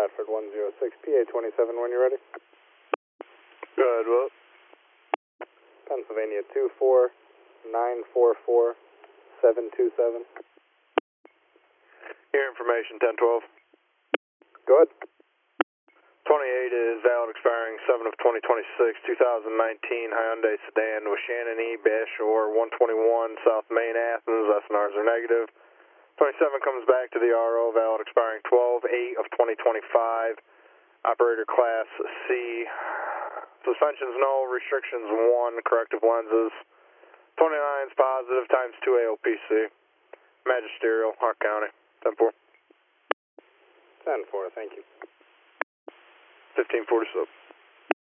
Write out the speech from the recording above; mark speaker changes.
Speaker 1: Bradford 106, PA 27 when you're ready.
Speaker 2: Go ahead, Will.
Speaker 1: Pennsylvania 24944-727.
Speaker 2: Your information, 1012.
Speaker 1: Go ahead.
Speaker 2: 28 is valid expiring 7 of 2026, 2019 Hyundai sedan with Shannon E. Bashore 121 South Main, Athens. SNRs are negative. 27 comes back to the RO, valid expiring 12/8 of 2025. Operator class C. Suspensions no, restrictions 1, corrective lenses. 29 is positive, times 2 AOPC. Magisterial, Hart County. 10-4.
Speaker 1: 10-4, thank you.
Speaker 2: 1547.